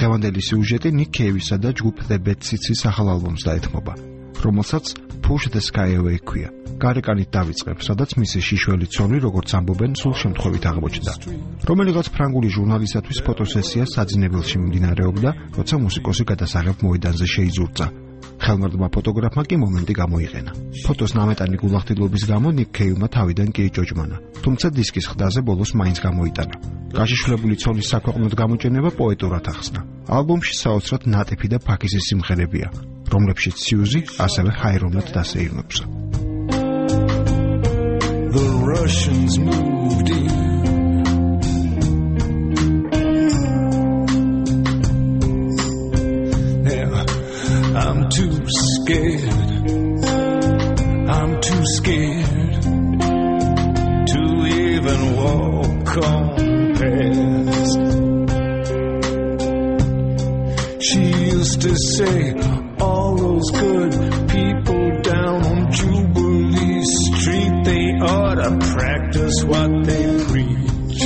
დღევანდელი სიუჟეტი Nick Cave-ისა და ჯგუფ The Bad Seeds-ის ახალ ალბომს დაეთმობა, რომელსაც Push the Sky Away ჰქვია. გარეკანით დავიწყებ, სადაც მისი შიშველი ცოლი, როგორც ამბობენ, სულ შემთხვევით აღმოჩნდა. რომელიღაც ფრანგული ჟურნალისტის ფოტოსესია საძინებელში მიმდინარეობდა, როცა მუსიკოსი გადასაღებ მოედანზე შეიზურწა. ხელმარდმა ფოტოგრაფმა კი მომენტი გამოიყენა. ფოტოს ნამეტანი გულახდილობის გამო Nick Cave-მა თავიდან კი იჭოჭმანა, თუმცა დისკის ხდაზე ბოლოს მაინც გამოიტანა. გაშიშვლებული ცოლის საქვეყნოდ გამოჩენება პოეტურად ახსნა. ალბომში საოცრად ნატიფი და ფაქიზი სიმღერებია, რომლებშიც Suzy ასევე ჰაირონად დასეირნობს. The Russians moved in. I'm too scared to even walk on past. She used to say all those good people down on Jubilee Street, they ought to practice what they preach.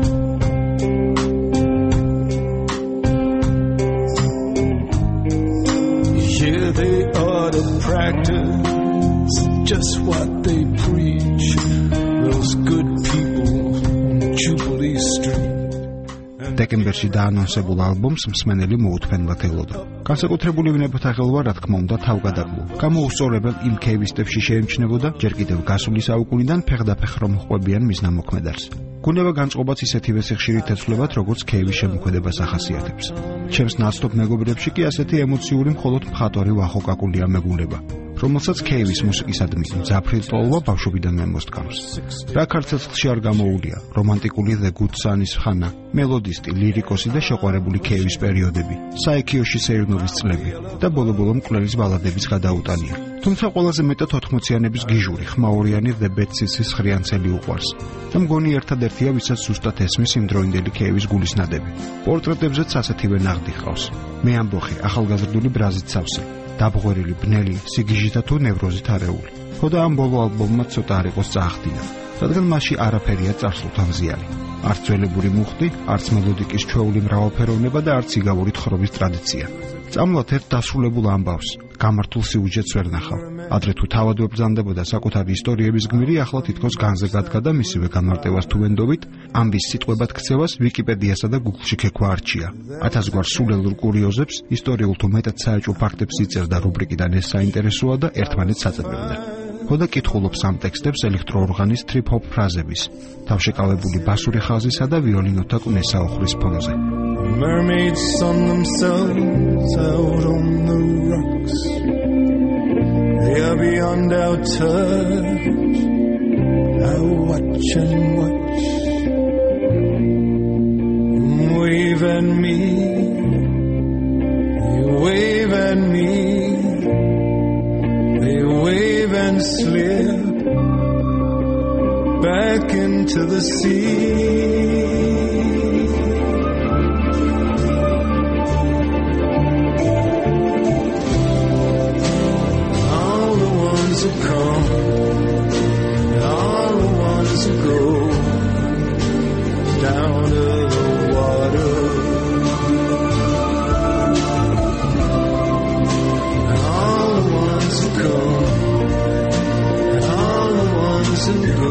Yeah, they ought to practice just what they preach. Those good people on Jubilee Street. დეკემბერში დაანონსებულ ალბომს მსმენელი მოუთმენლად ელოდა. განსაკუთრებული ვნებათა ხელვა, რა თქმა უნდა, თავგადაგლო. გამოუსწორებელ იმ ქეივისტებში შეიმჩნევოდა ჯერ კიდევ გასული საუკუნიდან ფეხდაფეხ რომ ხვებიან მის ნამოქმედარს. გუნება განწყობაც ისეთივე სიხშირით ეცვლებათ, როგორც ქეივის შემოქმედებას ახასიათებს. ჩემს ნაცნობ მეგობრებში კი ასეთი ემოციური მხოლოდ მხატვარი ვახოკაკულია მეგულება, რომელსაც ქეივის მუსიკისადმი მძაფრი ტოლვა ბავშვობიდან მემოსტკამს. რა ქართლში არ გამოუულია რომანტიკული The Good Son-ის ხანა, მელოდისტი, ლირიკოსი და შეყვარებული ქეივის პერიოდები, საიქიოში სეირნობის წლები და ბოლო-ბოლო მკვლელის ბალადების გადაუტანია. თუმცა ყველაზე მეტად 80-იანების გიჟური, ხმაურიანი The Bad Seeds-ის ხრიანცელი უყვარს და მგონი ერთადერთია, ვისაც ზუსტად ესმის იმდროინდელი ქეივის გულისნადები. პორტრეტებზეც ასეთივე ნაღდი ჰყავს. მე ამბოხი, ახალგაზრდული ბრაზით სავსე, დაბღვერილი, ბნელი, სიგიჟითა თუ ნევროზით არეული. ხოდა ამ ბოლო ალბომმა ცოტა არ იყოს წაახდინა, რადგან მასში არაფერია წარსულთან ზიანი. არც ძველებური მუხტი, არც მელოდიკის ჩვეული მრავალფეროვნება და არც იგავური თხრობის ტრადიცია. წამლათ ერთ დასრულებულ ამბავს, გამართულ სიუჟეტს ვერ ნახავ. ადრე თუ თავად ვებრძანდებოდა საკუთარი ისტორიების გმირი, ახლა თითქოს განზე გადგა და მისივე განმარტებას თუ ვენდობით, ამბის სიტყვებად ქცევას ვიკიპედიასა და Google-ში ქექვა არჩია. 1000 გვარ სულელურ კურიოზებს, ისტორიულ თუ მეტად საეჭვო ფაქტებს იწერდა რუბრიკიდან ეს საინტერესოა და ერთმანეთს აწებებდა. ხოდა კითხულობს ამ ტექსტებს ელექტროორღანის trip-hop ფრაზების, თავშეკავებული ბასური ხაზისა და ვიოლინოთა კუნესაუხრის ფონზე. Mermaids sun themselves out on the rocks. They are beyond our touch. I watch and watch. Wave at me. They wave at me. They wave and slip back into the sea. Come, all the ones who go down to the water, all the ones who come, all the ones who go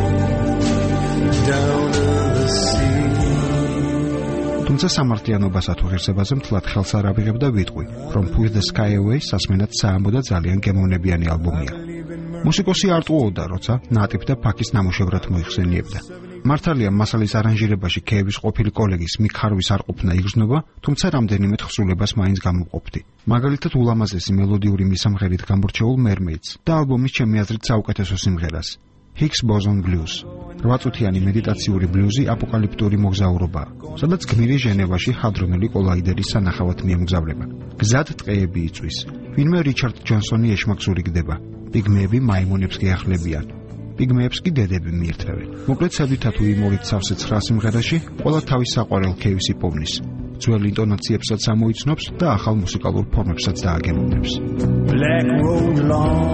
down to the sea. თუმცა სამართლიანობასა თუ ღირსებაზე მთლად ხელს არ ავიღებ და ვიტყვი, რომ Push the Sky Away სასმენად საამბო და ძალიან გემოვნებიანი ალბომია. მუსიკოსი არ ტყუოდა, როცა ნატიფ და ფაქის ნამუშევრად მოიხსენიებდა. მართალია მასალის არანჟირებაში ქეივის ყოფილი კოლეგის Mick Harvey-ს არ ყოფნა იგრძნობა, თუმცა რამდენიმე თხზულებას მაინც გამოვყოფდი. მაგალითად ულამაზესი მელოდიური მისამღერით გამორჩეულ Mermaids და ალბომის ჩემი აზრით საუკეთესო სიმღერას Higgs Boson Blues. 8 წუთიანი მედიტაციური ბლუზი აპოკალიფტური მოგზაურობაა, სადაც გმირი ჟენევაში ჰადრონელი კოლაიდერის სანახავად მიემგზავრება. გზად ტყეები იწვის. ვინმე რიჩარდ ჯონსონი ეშმაკსური გდება. პიგმეები მაიმუნებს გეახლებიან. პიგმეებს კი დედები მიირთმევენ. მოკლედ საბითა თუ იმორით სავსე 9 სიმღერაში ყველა თავის საყვარელ ქეივს იპოვნის. ძველ ინტონაციებსაც ამოიცნობს და ახალ მუსიკალურ ფორმებსაც დააგემოვნებს.